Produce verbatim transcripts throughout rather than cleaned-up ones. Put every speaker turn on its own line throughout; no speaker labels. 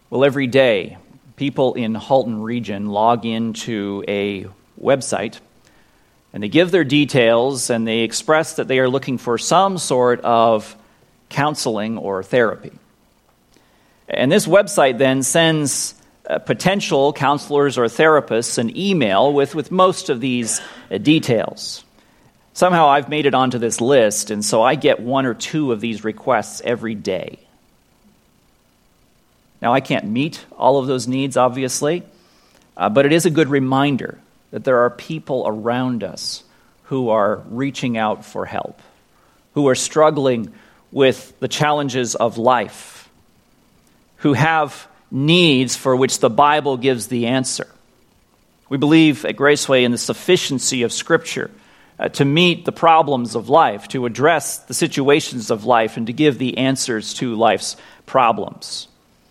Well, every day, people in Halton region log into a website, and they give their details, and they express that they are looking for some sort of counseling or therapy. And this website then sends uh, potential counselors or therapists an email with, with most of these uh, details. Somehow I've made it onto this list, and so I get one or two of these requests every day. Now, I can't meet all of those needs, obviously, uh, but it is a good reminder that there are people around us who are reaching out for help, who are struggling with the challenges of life, who have needs for which the Bible gives the answer. We believe at Graceway in the sufficiency of Scripture uh, to meet the problems of life, to address the situations of life, and to give the answers to life's problems.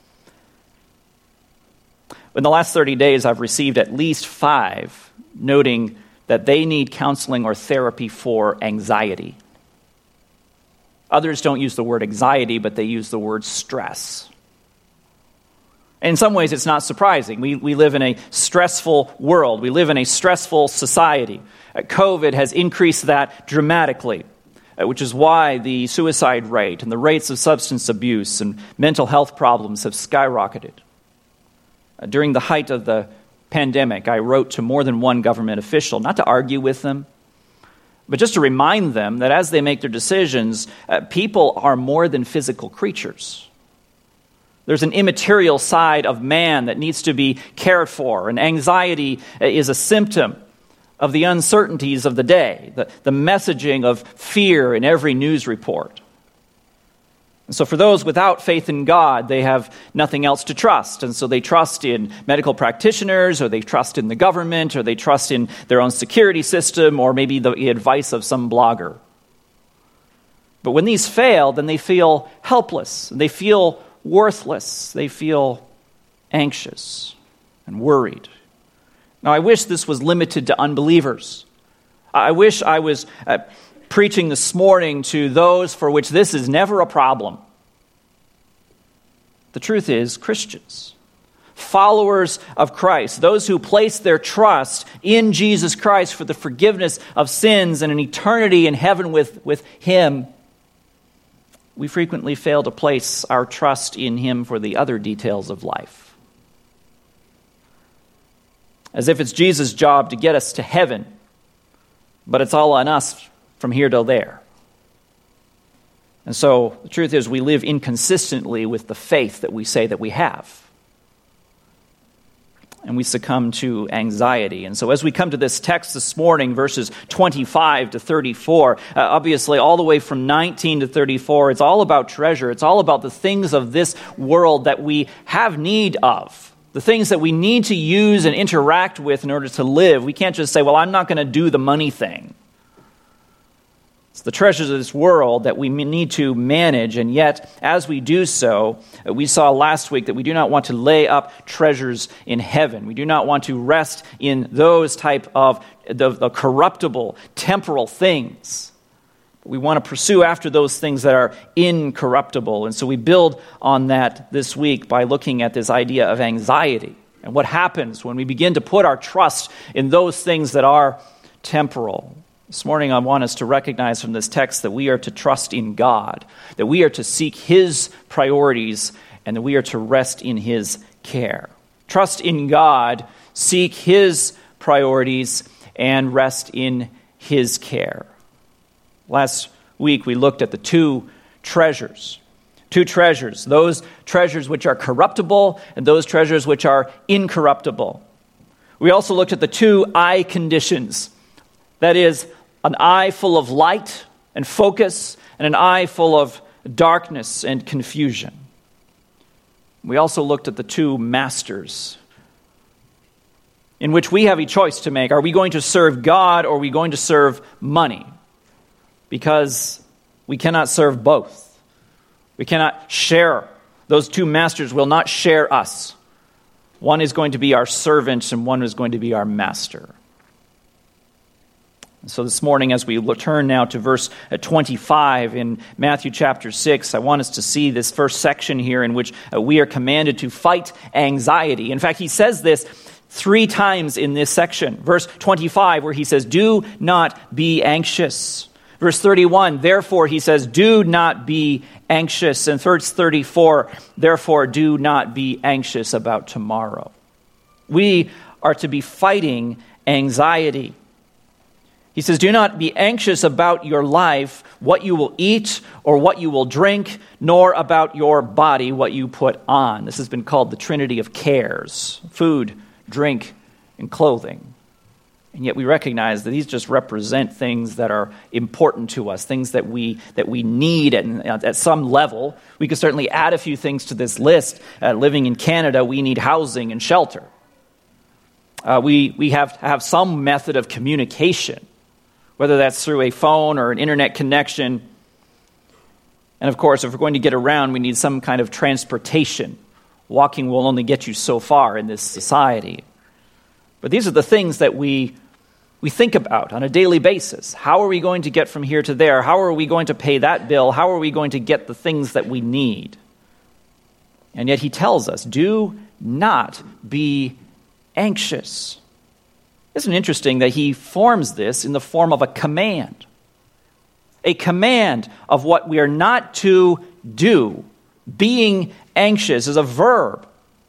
In the last thirty days, I've received at least five noting that they need counseling or therapy for anxiety. Others don't use the word anxiety, but they use the word stress. In some ways, it's not surprising. We, we live in a stressful world. We live in a stressful society. Uh, COVID has increased that dramatically, uh, which is why the suicide rate and the rates of substance abuse and mental health problems have skyrocketed. During the height of the pandemic, I wrote to more than one government official, not to argue with them, but just to remind them that as they make their decisions, uh, people are more than physical creatures. There's an immaterial side of man that needs to be cared for, and anxiety is a symptom of the uncertainties of the day, the, the messaging of fear in every news report. And so for those without faith in God, they have nothing else to trust. And so they trust in medical practitioners, or they trust in the government, or they trust in their own security system, or maybe the advice of some blogger. But when these fail, then they feel helpless. They feel worthless. They feel anxious and worried. Now, I wish this was limited to unbelievers. I wish I was Uh, preaching this morning to those for which this is never a problem. The truth is, Christians, followers of Christ, those who place their trust in Jesus Christ for the forgiveness of sins and an eternity in heaven with, with Him, we frequently fail to place our trust in Him for the other details of life. As if it's Jesus' job to get us to heaven, but it's all on us from here till there. And so the truth is we live inconsistently with the faith that we say that we have. And we succumb to anxiety. And so as we come to this text this morning, verses twenty-five to thirty-four, uh, obviously all the way from nineteen to thirty-four, it's all about treasure. It's all about the things of this world that we have need of. The things that we need to use and interact with in order to live. We can't just say, well, I'm not going to do the money thing. It's the treasures of this world that we need to manage, and yet, as we do so, we saw last week that we do not want to lay up treasures in heaven. We do not want to rest in those type of the, the corruptible, temporal things. We want to pursue after those things that are incorruptible, and so we build on that this week by looking at this idea of anxiety and what happens when we begin to put our trust in those things that are temporal. This morning I want us to recognize from this text that we are to trust in God, that we are to seek His priorities, and that we are to rest in His care. Trust in God, seek His priorities, and rest in His care. Last week we looked at the two treasures. Two treasures, those treasures which are corruptible and those treasures which are incorruptible. We also looked at the two eye conditions. That is, an eye full of light and focus, and an eye full of darkness and confusion. We also looked at the two masters, in which we have a choice to make. Are we going to serve God, or are we going to serve money? Because we cannot serve both. We cannot share. Those two masters will not share us. One is going to be our servant, and one is going to be our master. So this morning, as we turn now to verse twenty-five in Matthew chapter six, I want us to see this first section here in which we are commanded to fight anxiety. In fact, he says this three times in this section. Verse twenty-five, where he says, "Do not be anxious." Verse thirty-one, therefore, he says, "Do not be anxious." And verse thirty-four, therefore, do not be anxious about tomorrow. We are to be fighting anxiety. He says, "Do not be anxious about your life, what you will eat or what you will drink, nor about your body, what you put on." This has been called the Trinity of cares: food, drink, and clothing. And yet we recognize that these just represent things that are important to us, things that we that we need at, at some level. We could certainly add a few things to this list. Uh, living in Canada, we need housing and shelter. Uh, we, we have to have some method of communication, whether that's through a phone or an internet connection. And of course, if we're going to get around, we need some kind of transportation. Walking will only get you so far in this society. But these are the things that we we think about on a daily basis. How are we going to get from here to there? How are we going to pay that bill? How are we going to get the things that we need? And yet he tells us, do not be anxious. Isn't it interesting that he forms this in the form of a command? A command of what we are not to do. Being anxious is a verb.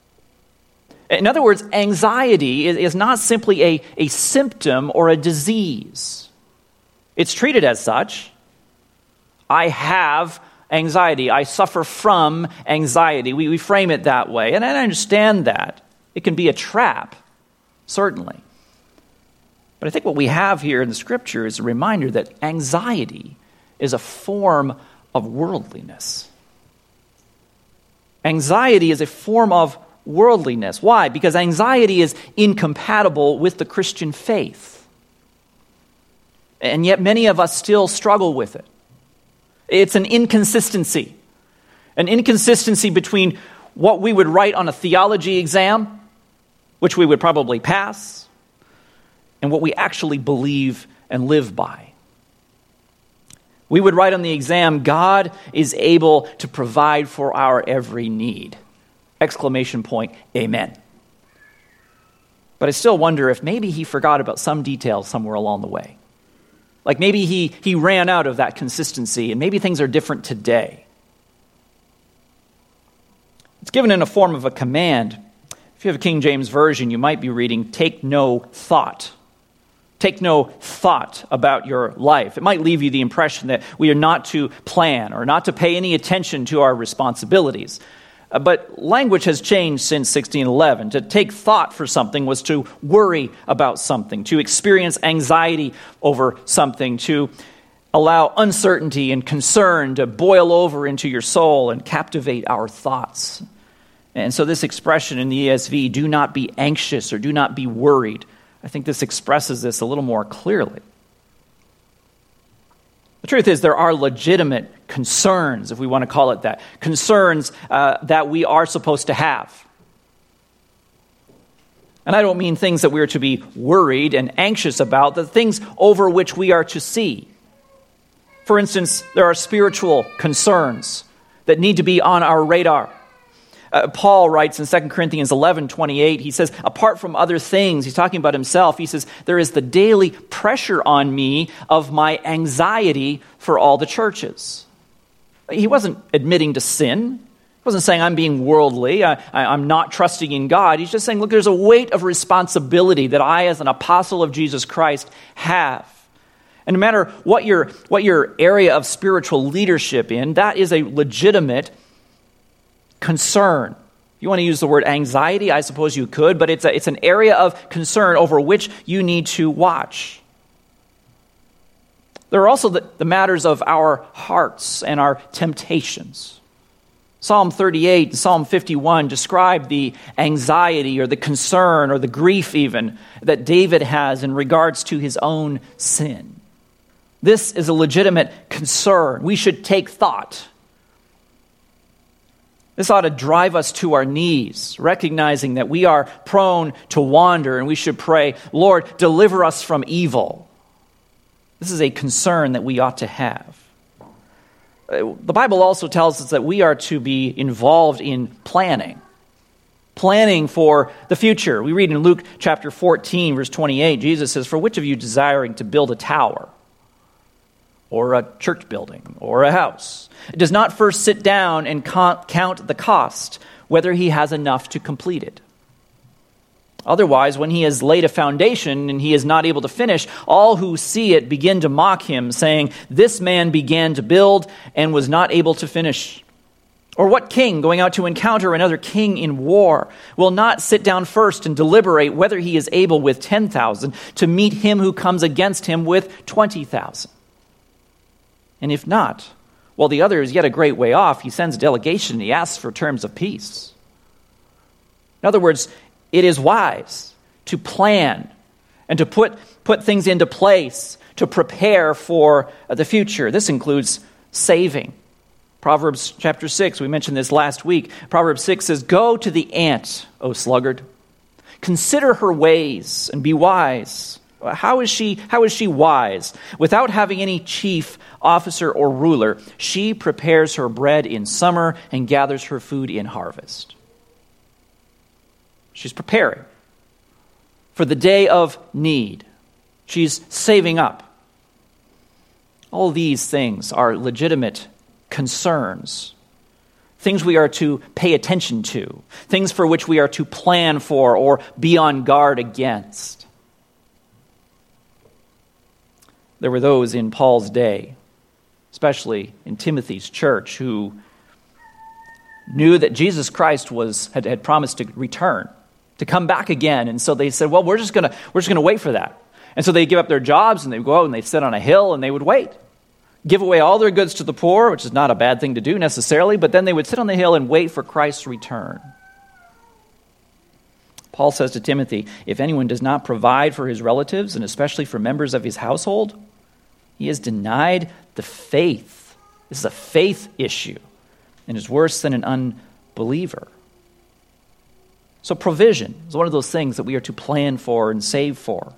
In other words, anxiety is not simply a, a symptom or a disease. It's treated as such. I have anxiety. I suffer from anxiety. We, we frame it that way. And I understand that. It can be a trap, certainly. But I think what we have here in the Scripture is a reminder that anxiety is a form of worldliness. Anxiety is a form of worldliness. Why? Because anxiety is incompatible with the Christian faith. And yet many of us still struggle with it. It's an inconsistency. An inconsistency between what we would write on a theology exam, which we would probably pass, and what we actually believe and live by. We would write on the exam, God is able to provide for our every need. Exclamation point, amen. But I still wonder if maybe he forgot about some details somewhere along the way. Like maybe he, he ran out of that consistency, and maybe things are different today. It's given in a form of a command. If you have a King James Version, you might be reading, take no thought. Take no thought about your life. It might leave you the impression that we are not to plan or not to pay any attention to our responsibilities. Uh, but language has changed since sixteen eleven. To take thought for something was to worry about something, to experience anxiety over something, to allow uncertainty and concern to boil over into your soul and captivate our thoughts. And so this expression in the E S V, do not be anxious or do not be worried, I think this expresses this a little more clearly. The truth is there are legitimate concerns, if we want to call it that, concerns uh, that we are supposed to have. And I don't mean things that we are to be worried and anxious about, the things over which we are to see. For instance, there are spiritual concerns that need to be on our radar. Uh, Paul writes in Second Corinthians eleven twenty-eight, he says, apart from other things, he's talking about himself, he says, there is the daily pressure on me of my anxiety for all the churches. He wasn't admitting to sin. He wasn't saying I'm being worldly, I, I, I'm not trusting in God. He's just saying, look, there's a weight of responsibility that I, as an apostle of Jesus Christ, have. And no matter what your, what your area of spiritual leadership in, that is a legitimate concern. If you want to use the word anxiety, I suppose you could, but it's a, it's an area of concern over which you need to watch. There are also the, the matters of our hearts and our temptations. Psalm thirty-eight and Psalm fifty-one describe the anxiety or the concern or the grief even that David has in regards to his own sin. This is a legitimate concern. We should take thought. This ought to drive us to our knees, recognizing that we are prone to wander, and we should pray, Lord, deliver us from evil. This is a concern that we ought to have. The Bible also tells us that we are to be involved in planning. Planning for the future. We read in Luke chapter fourteen, verse twenty-eight, Jesus says, "For which of you desiring to build a tower, or a church building, or a house, does not first sit down and count the cost, whether he has enough to complete it? Otherwise, when he has laid a foundation and he is not able to finish, all who see it begin to mock him, saying, 'This man began to build and was not able to finish.' Or what king, going out to encounter another king in war, will not sit down first and deliberate whether he is able with ten thousand to meet him who comes against him with twenty thousand? And if not, while the other is yet a great way off, he sends a delegation and he asks for terms of peace." In other words, it is wise to plan and to put, put things into place to prepare for the future. This includes saving. Proverbs chapter six, we mentioned this last week. Proverbs six says, "Go to the ant, O sluggard. Consider her ways and be wise." How is she, how is she wise? Without having any chief, officer, or ruler, she prepares her bread in summer and gathers her food in harvest. She's preparing for the day of need. She's saving up. All these things are legitimate concerns, things we are to pay attention to, things for which we are to plan for or be on guard against. There were those in Paul's day, especially in Timothy's church, who knew that Jesus Christ was had, had promised to return, to come back again. And so they said, well, we're just gonna we're just gonna wait for that. And so they give up their jobs and they go out and they sit on a hill and they would wait. Give away all their goods to the poor, which is not a bad thing to do necessarily, but then they would sit on the hill and wait for Christ's return. Paul says to Timothy, if anyone does not provide for his relatives, and especially for members of his household, he has denied the faith. This is a faith issue, and is worse than an unbeliever. So provision is one of those things that we are to plan for and save for.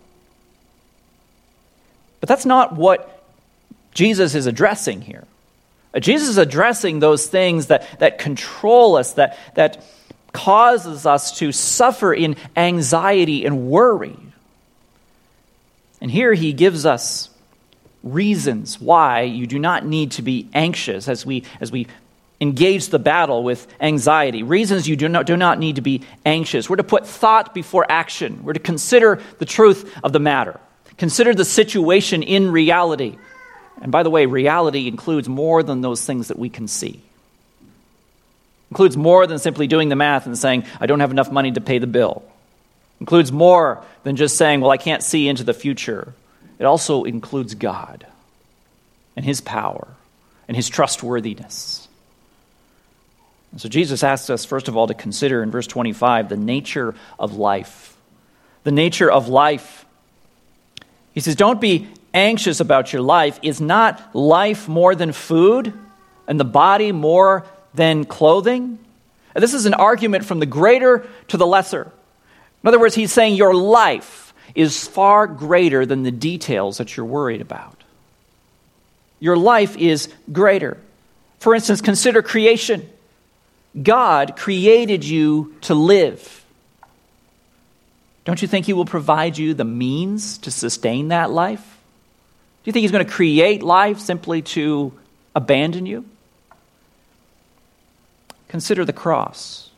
But that's not what Jesus is addressing here. Jesus is addressing those things that, that control us, that, that causes us to suffer in anxiety and worry. And here he gives us reasons why you do not need to be anxious as we as we engage the battle with anxiety. Reasons you do not, do not need to be anxious. We're to put thought before action. We're to consider the truth of the matter. Consider the situation in reality. And by the way, reality includes more than those things that we can see. Includes more than simply doing the math and saying, I don't have enough money to pay the bill. Includes more than just saying, well, I can't see into the future. It also includes God and his power and his trustworthiness. And so Jesus asks us, first of all, to consider in verse twenty-five the nature of life. The nature of life. He says, don't be anxious about your life. Is not life more than food and the body more than clothing? And this is an argument from the greater to the lesser. In other words, he's saying your life is far greater than the details that you're worried about. Your life is greater. For instance, consider creation. God created you to live. Don't you think he will provide you the means to sustain that life? Do you think he's going to create life simply to abandon you? Consider the cross.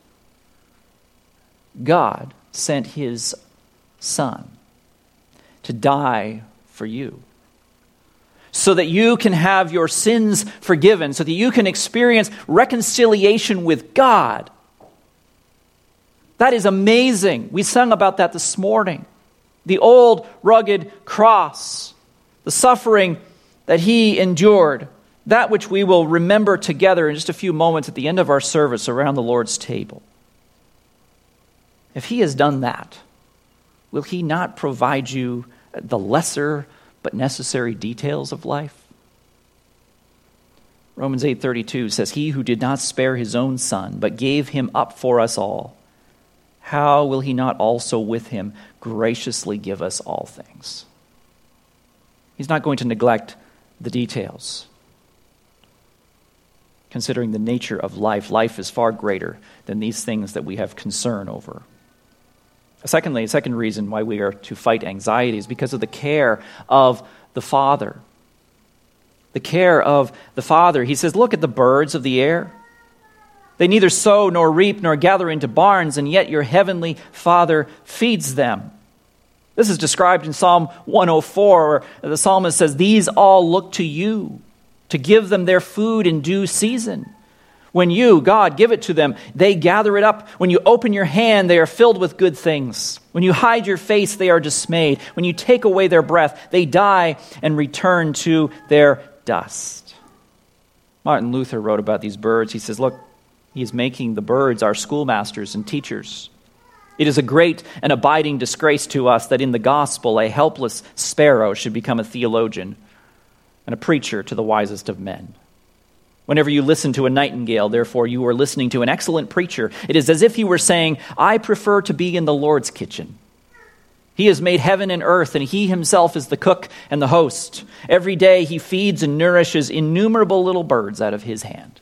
God sent his Son to die for you so that you can have your sins forgiven, so that you can experience reconciliation with God. That is amazing. We sung about that this morning. The old rugged cross, the suffering that he endured, that which we will remember together in just a few moments at the end of our service around the Lord's table. If he has done that, will he not provide you the lesser but necessary details of life? Romans eight thirty-two says, he who did not spare his own son, but gave him up for us all, how will he not also with him graciously give us all things? He's not going to neglect the details. Considering the nature of life, life is far greater than these things that we have concern over. Secondly, a second reason why we are to fight anxiety is because of the care of the Father. The care of the Father. He says, look at the birds of the air. They neither sow nor reap nor gather into barns, and yet your heavenly Father feeds them. This is described in Psalm one oh four, where the psalmist says, these all look to you to give them their food in due season. When you, God, give it to them, they gather it up. When you open your hand, they are filled with good things. When you hide your face, they are dismayed. When you take away their breath, they die and return to their dust. Martin Luther wrote about these birds. He says, look, he is making the birds our schoolmasters and teachers. It is a great and abiding disgrace to us that in the gospel a helpless sparrow should become a theologian and a preacher to the wisest of men. Whenever you listen to a nightingale, therefore, you are listening to an excellent preacher. It is as if he were saying, I prefer to be in the Lord's kitchen. He has made heaven and earth, and he himself is the cook and the host. Every day he feeds and nourishes innumerable little birds out of his hand.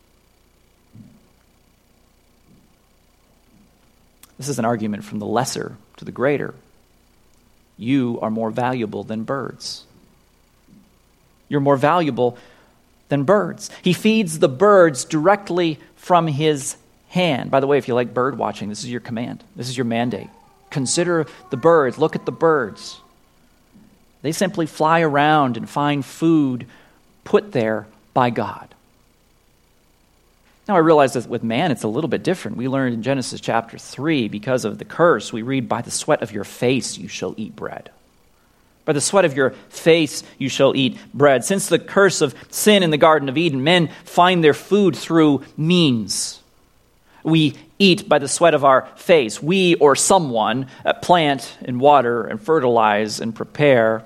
This is an argument from the lesser to the greater. You are more valuable than birds. You're more valuable than birds. He feeds the birds directly from his hand. By the way, if you like bird watching, this is your command. This is your mandate. Consider the birds. Look at the birds. They simply fly around and find food put there by God. Now I realize that with man it's a little bit different. We learned in Genesis chapter three, because of the curse, we read, by the sweat of your face you shall eat bread. By the sweat of your face you shall eat bread. Since the curse of sin in the Garden of Eden, men find their food through means. We eat by the sweat of our face. We or someone uh, plant and water and fertilize and prepare.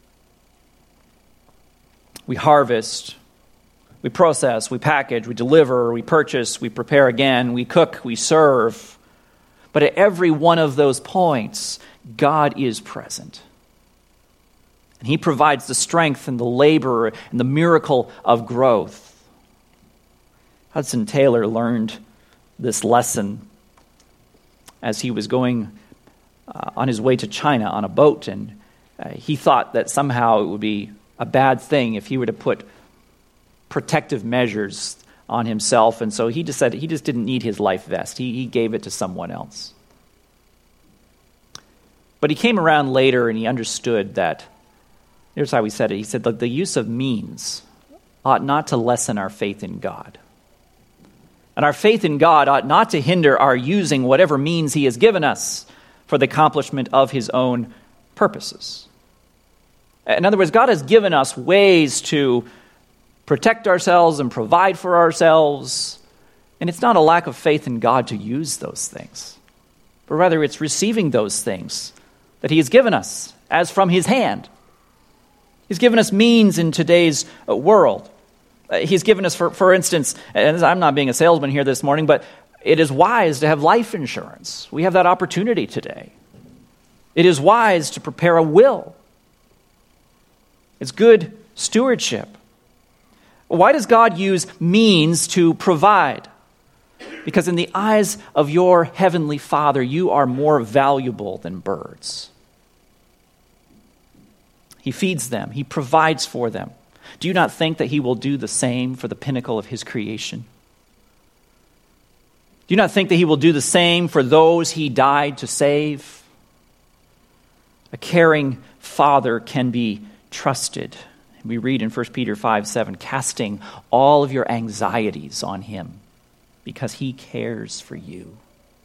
We harvest. We process. We package. We deliver. We purchase. We prepare again. We cook. We serve. But at every one of those points, God is present. And he provides the strength and the labor and the miracle of growth. Hudson Taylor learned this lesson as he was going uh, on his way to China on a boat, and uh, he thought that somehow it would be a bad thing if he were to put protective measures on himself, and so he decided he just didn't need his life vest. He, he gave it to someone else. But he came around later and he understood that, here's how he said it. He said, the use of means ought not to lessen our faith in God. And our faith in God ought not to hinder our using whatever means he has given us for the accomplishment of his own purposes. In other words, God has given us ways to protect ourselves and provide for ourselves. And it's not a lack of faith in God to use those things, but rather it's receiving those things that he has given us as from his hand. He's given us means in today's world. He's given us, for, for instance, and I'm not being a salesman here this morning, but it is wise to have life insurance. We have that opportunity today. It is wise to prepare a will. It's good stewardship. Why does God use means to provide? Because in the eyes of your heavenly Father, you are more valuable than birds. He feeds them. He provides for them. Do you not think that he will do the same for the pinnacle of his creation? Do you not think that he will do the same for those he died to save? A caring Father can be trusted. We read in First Peter five seven, casting all of your anxieties on him because he cares for you.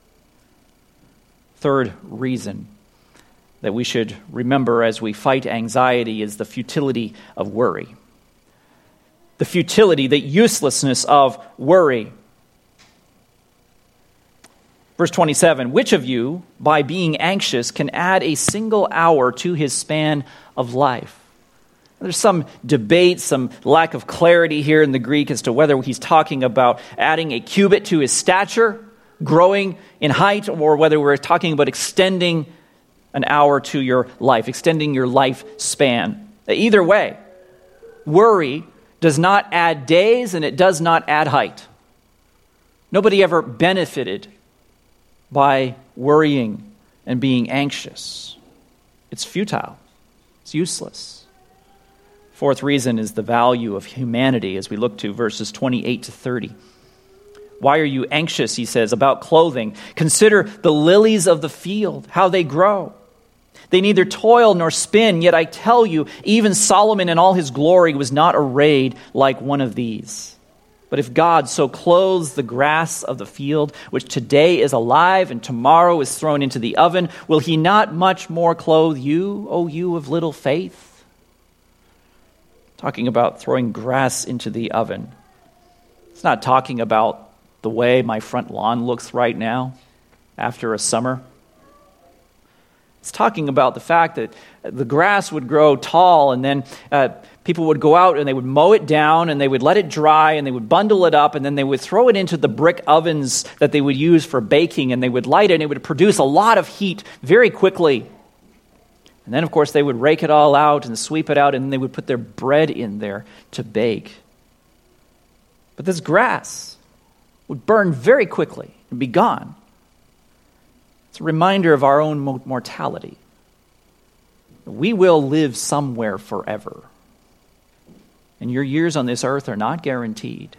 Third reason that we should remember as we fight anxiety is the futility of worry. The futility, the uselessness of worry. Verse twenty-seven, which of you, by being anxious, can add a single hour to his span of life? There's some debate, some lack of clarity here in the Greek as to whether he's talking about adding a cubit to his stature, growing in height, or whether we're talking about extending an hour to your life, extending your lifespan. Either way, worry does not add days and it does not add height. Nobody ever benefited by worrying and being anxious. It's futile. It's useless. Fourth reason is the value of humanity as we look to verses twenty-eight to thirty. Why are you anxious, he says, about clothing? Consider the lilies of the field, how they grow. They neither toil nor spin, yet I tell you, even Solomon in all his glory was not arrayed like one of these. But if God so clothes the grass of the field, which today is alive and tomorrow is thrown into the oven, will he not much more clothe you, O you of little faith? Talking about throwing grass into the oven. It's not talking about the way my front lawn looks right now after a summer. It's talking about the fact that the grass would grow tall and then uh, people would go out and they would mow it down and they would let it dry and they would bundle it up and then they would throw it into the brick ovens that they would use for baking and they would light it and it would produce a lot of heat very quickly. And then, of course, they would rake it all out and sweep it out and then they would put their bread in there to bake. But this grass would burn very quickly and be gone. It's a reminder of our own mortality. We will live somewhere forever. And your years on this earth are not guaranteed.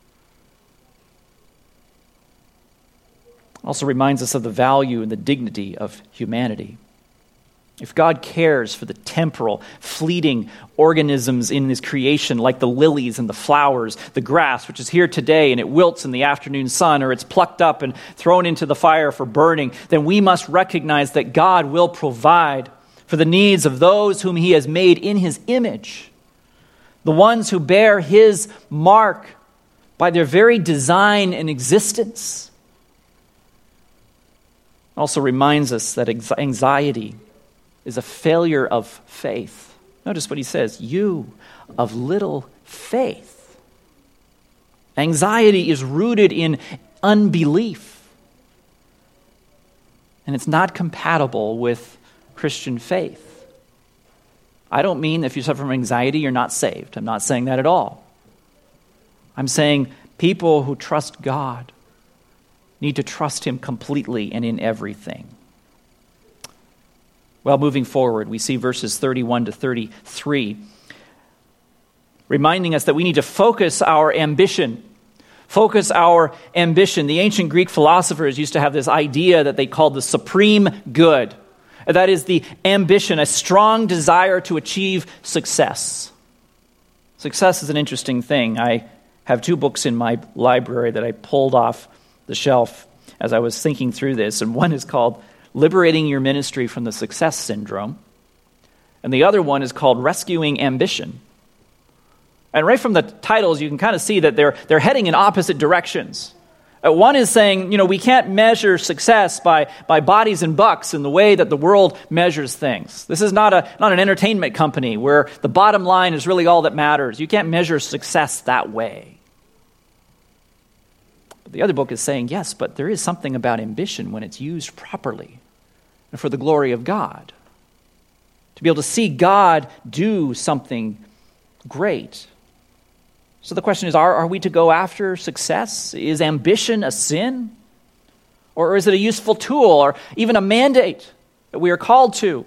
Also reminds us of the value and the dignity of humanity. If God cares for the temporal, fleeting organisms in his creation, like the lilies and the flowers, the grass, which is here today and it wilts in the afternoon sun, or it's plucked up and thrown into the fire for burning, then we must recognize that God will provide for the needs of those whom he has made in his image, the ones who bear his mark by their very design and existence. Also reminds us that anxiety is a failure of faith. Notice what he says, you of little faith. Anxiety is rooted in unbelief. And it's not compatible with Christian faith. I don't mean if you suffer from anxiety, you're not saved. I'm not saying that at all. I'm saying people who trust God need to trust him completely and in everything. Well, moving forward, we see verses thirty-one to thirty-three, reminding us that we need to focus our ambition. Focus our ambition. The ancient Greek philosophers used to have this idea that they called the supreme good. That is the ambition, a strong desire to achieve success. Success is an interesting thing. I have two books in my library that I pulled off the shelf as I was thinking through this, and one is called Liberating Your Ministry from the Success Syndrome. And the other one is called Rescuing Ambition. And right from the titles, you can kind of see that they're they're heading in opposite directions. Uh, one is saying, you know, we can't measure success by, by bodies and bucks in the way that the world measures things. This is not a not an entertainment company where the bottom line is really all that matters. You can't measure success that way. But the other book is saying, yes, but there is something about ambition when it's used properly and for the glory of God. To be able to see God do something great. So the question is, are, are we to go after success? Is ambition a sin? Or is it a useful tool or even a mandate that we are called to?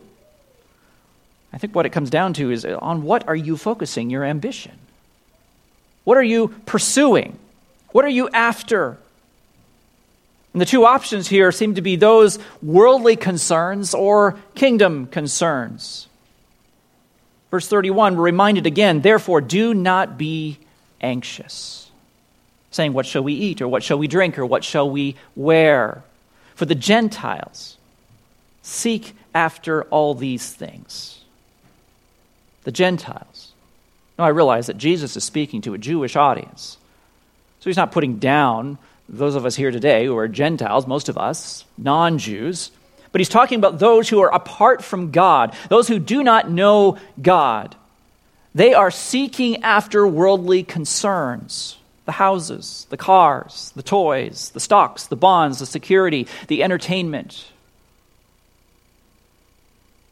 I think what it comes down to is, on what are you focusing your ambition? What are you pursuing? What are you after? And the two options here seem to be those worldly concerns or kingdom concerns. Verse thirty-one, we're reminded again, therefore do not be anxious, saying, what shall we eat, or what shall we drink, or what shall we wear? For the Gentiles seek after all these things. The Gentiles. Now I realize that Jesus is speaking to a Jewish audience. So he's not putting down those of us here today who are Gentiles, most of us, non-Jews. But he's talking about those who are apart from God, those who do not know God. They are seeking after worldly concerns, the houses, the cars, the toys, the stocks, the bonds, the security, the entertainment.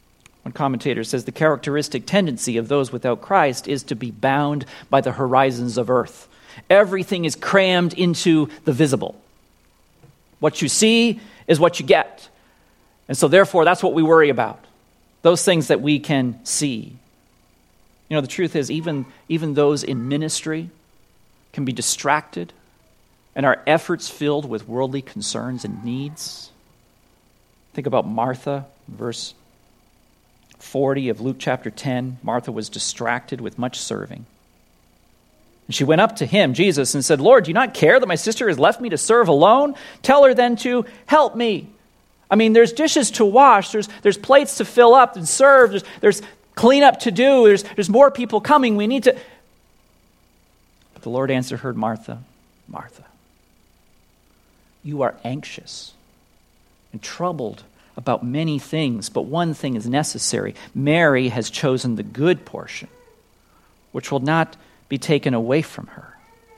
One commentator says the characteristic tendency of those without Christ is to be bound by the horizons of earth. Everything is crammed into the visible. What you see is what you get. And so therefore, that's what we worry about. Those things that we can see. You know, the truth is, even, even those in ministry can be distracted and our efforts filled with worldly concerns and needs. Think about Martha, verse forty of Luke chapter ten. Martha was distracted with much serving. And she went up to him, Jesus, and said, Lord, do you not care that my sister has left me to serve alone? Tell her then to help me. I mean, there's dishes to wash, there's, there's plates to fill up and serve, there's, there's cleanup to do, there's, there's more people coming, we need to... But the Lord answered her, Martha, Martha, you are anxious and troubled about many things, but one thing is necessary. Mary has chosen the good portion, which will not be taken away from her.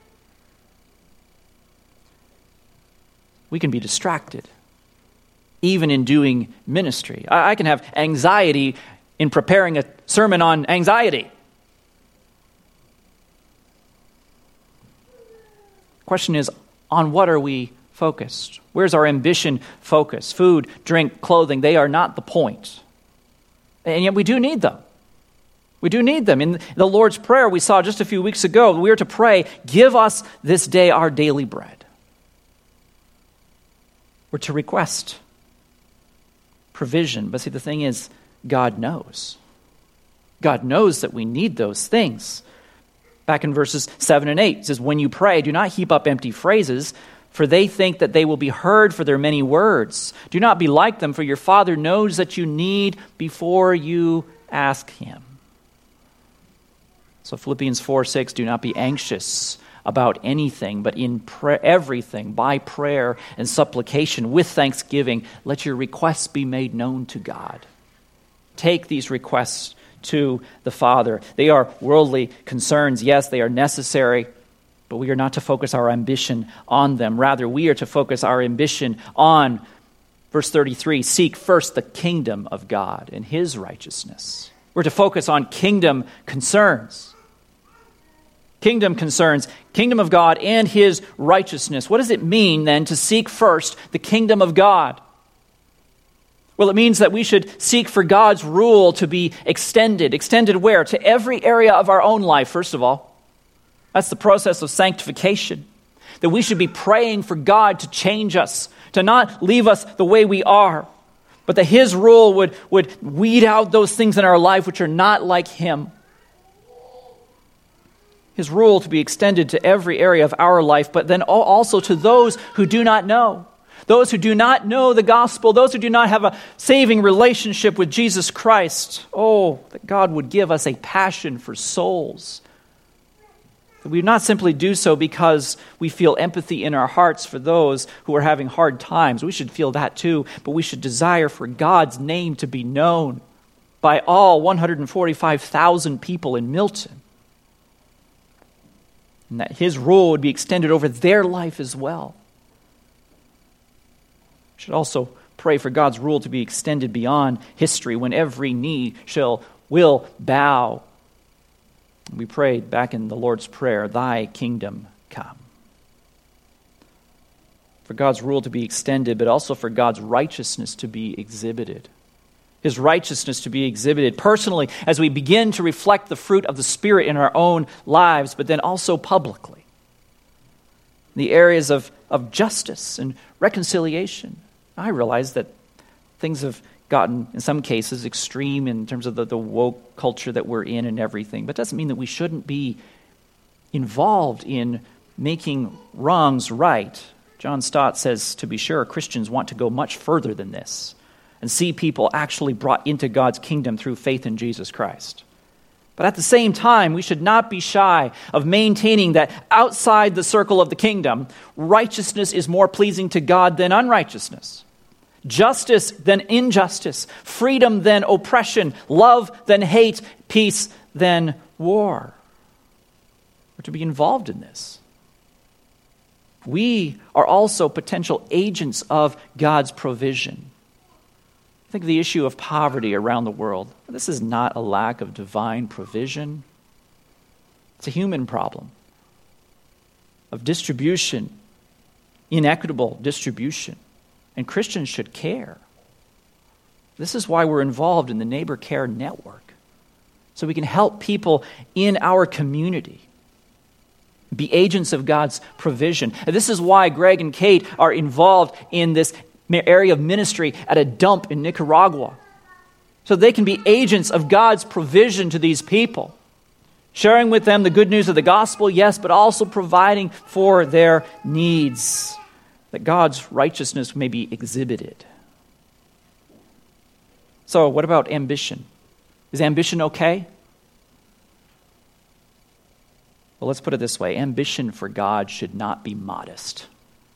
We can be distracted, even in doing ministry. I, I can have anxiety in preparing a sermon on anxiety. Question is, on what are we focused? Where's our ambition focused? Food, drink, clothing, they are not the point. And yet we do need them. We do need them. In the Lord's Prayer we saw just a few weeks ago, we are to pray, give us this day our daily bread. We're to request provision. But see, the thing is, God knows. God knows that we need those things. Back in verses seven and eight, it says, when you pray, do not heap up empty phrases, for they think that they will be heard for their many words. Do not be like them, for your Father knows that you need before you ask him. So Philippians four six, do not be anxious about anything, but in pra- everything, by prayer and supplication, with thanksgiving, let your requests be made known to God. Take these requests to the Father. They are worldly concerns. Yes, they are necessary, but we are not to focus our ambition on them. Rather, we are to focus our ambition on, verse thirty-three, seek first the kingdom of God and his righteousness. We're to focus on kingdom concerns. Kingdom concerns, kingdom of God and his righteousness. What does it mean then to seek first the kingdom of God? Well, it means that we should seek for God's rule to be extended. Extended where? To every area of our own life, first of all. That's the process of sanctification. That we should be praying for God to change us, to not leave us the way we are, but that his rule would, would weed out those things in our life which are not like him. His rule to be extended to every area of our life, but then also to those who do not know. Those who do not know the gospel, those who do not have a saving relationship with Jesus Christ. Oh, that God would give us a passion for souls. That we would not simply do so because we feel empathy in our hearts for those who are having hard times. We should feel that too, but we should desire for God's name to be known by all one hundred forty-five thousand people in Milton. And that his rule would be extended over their life as well. We should also pray for God's rule to be extended beyond history when every knee shall will bow. We prayed back in the Lord's Prayer, thy kingdom come. For God's rule to be extended, but also for God's righteousness to be exhibited. His righteousness to be exhibited personally as we begin to reflect the fruit of the Spirit in our own lives, but then also publicly. The areas of, of justice and reconciliation. I realize that things have gotten, in some cases, extreme in terms of the, the woke culture that we're in and everything, but it doesn't mean that we shouldn't be involved in making wrongs right. John Stott says, to be sure, Christians want to go much further than this and see people actually brought into God's kingdom through faith in Jesus Christ. But at the same time, we should not be shy of maintaining that outside the circle of the kingdom, righteousness is more pleasing to God than unrighteousness. Justice than injustice. Freedom than oppression. Love than hate. Peace than war. We're to be involved in this. We are also potential agents of God's provision. Think of the issue of poverty around the world. This is not a lack of divine provision. It's a human problem of distribution, inequitable distribution. And Christians should care. This is why we're involved in the Neighbor Care Network, so we can help people in our community be agents of God's provision. And this is why Greg and Kate are involved in this area of ministry at a dump in Nicaragua, so they can be agents of God's provision to these people, sharing with them the good news of the gospel, yes, but also providing for their needs, that God's righteousness may be exhibited. So, what about ambition? Is ambition okay? Well, let's put it this way. Ambition for God should not be modest.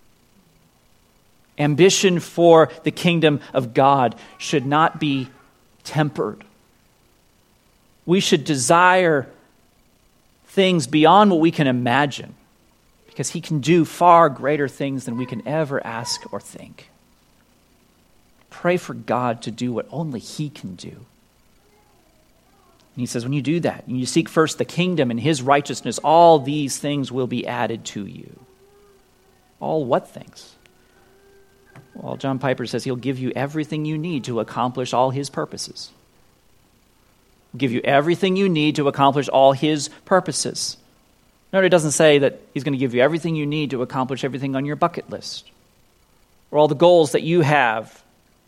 Ambition for the kingdom of God should not be tempered. We should desire things beyond what we can imagine, because he can do far greater things than we can ever ask or think. Pray for God to do what only he can do. And he says, when you do that, and you seek first the kingdom and his righteousness, all these things will be added to you. All what things? Well, John Piper says he'll give you everything you need to accomplish all his purposes. He'll give you everything you need to accomplish all his purposes. Note, it doesn't say that he's going to give you everything you need to accomplish everything on your bucket list, or all the goals that you have.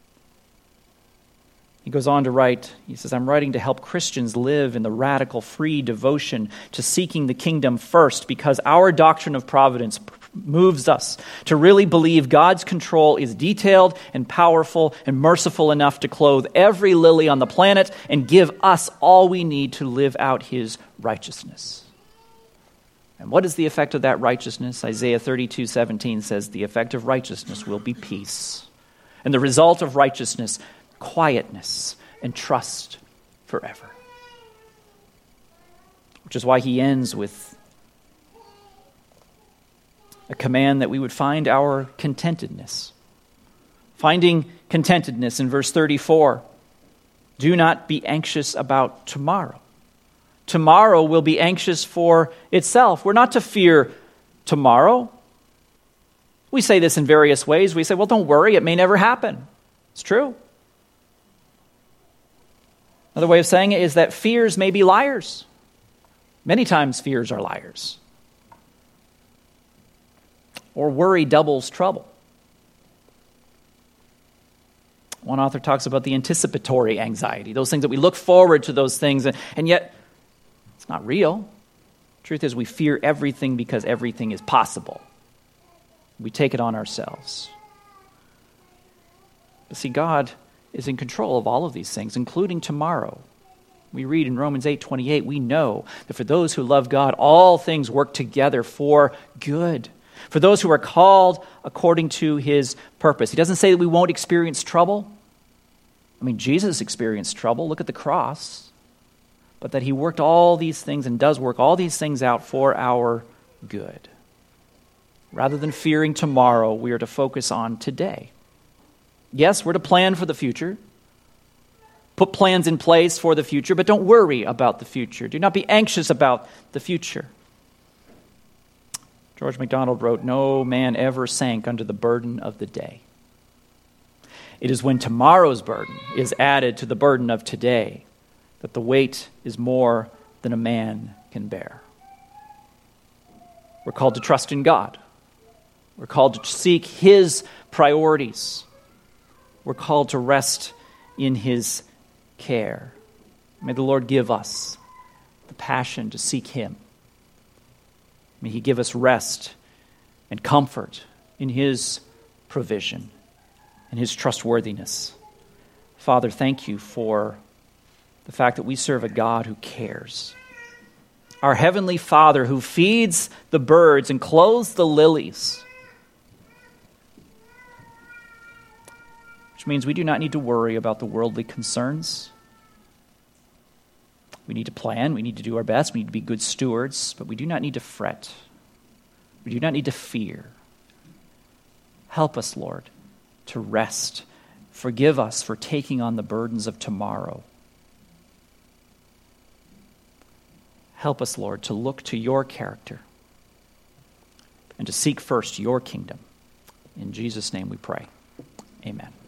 He goes on to write, he says, I'm writing to help Christians live in the radical, free devotion to seeking the kingdom first, because our doctrine of providence moves us to really believe God's control is detailed and powerful and merciful enough to clothe every lily on the planet and give us all we need to live out his righteousness. And what is the effect of that righteousness? Isaiah thirty-two seventeen says, the effect of righteousness will be peace. And the result of righteousness, quietness and trust forever. Which is why he ends with a command that we would find our contentedness. Finding contentedness in verse thirty-four. Do not be anxious about tomorrow. Tomorrow will be anxious for itself. We're not to fear tomorrow. We say this in various ways. We say, well, don't worry, it may never happen. It's true. Another way of saying it is that fears may be liars. Many times fears are liars. Or worry doubles trouble. One author talks about the anticipatory anxiety, those things that we look forward to those things, and, and yet it's not real. Truth is, we fear everything because everything is possible. We take it on ourselves. But see, God is in control of all of these things, including tomorrow. We read in Romans eight twenty-eight, we know that for those who love God, all things work together for good. For those who are called according to his purpose. He doesn't say that we won't experience trouble. I mean, Jesus experienced trouble. Look at the cross. But that he worked all these things and does work all these things out for our good. Rather than fearing tomorrow, we are to focus on today. Yes, we're to plan for the future. Put plans in place for the future, but don't worry about the future. Do not be anxious about the future. George MacDonald wrote, no man ever sank under the burden of the day. It is when tomorrow's burden is added to the burden of today that the weight is more than a man can bear. We're called to trust in God. We're called to seek his priorities. We're called to rest in his care. May the Lord give us the passion to seek him. May he give us rest and comfort in his provision and his trustworthiness. Father, thank you for the fact that we serve a God who cares. Our heavenly Father who feeds the birds and clothes the lilies. Which means we do not need to worry about the worldly concerns. We need to plan, we need to do our best, we need to be good stewards, but we do not need to fret. We do not need to fear. Help us, Lord, to rest Forgive us for taking on the burdens of tomorrow. Help us, Lord, to look to your character and to seek first your kingdom. In Jesus' name we pray. Amen.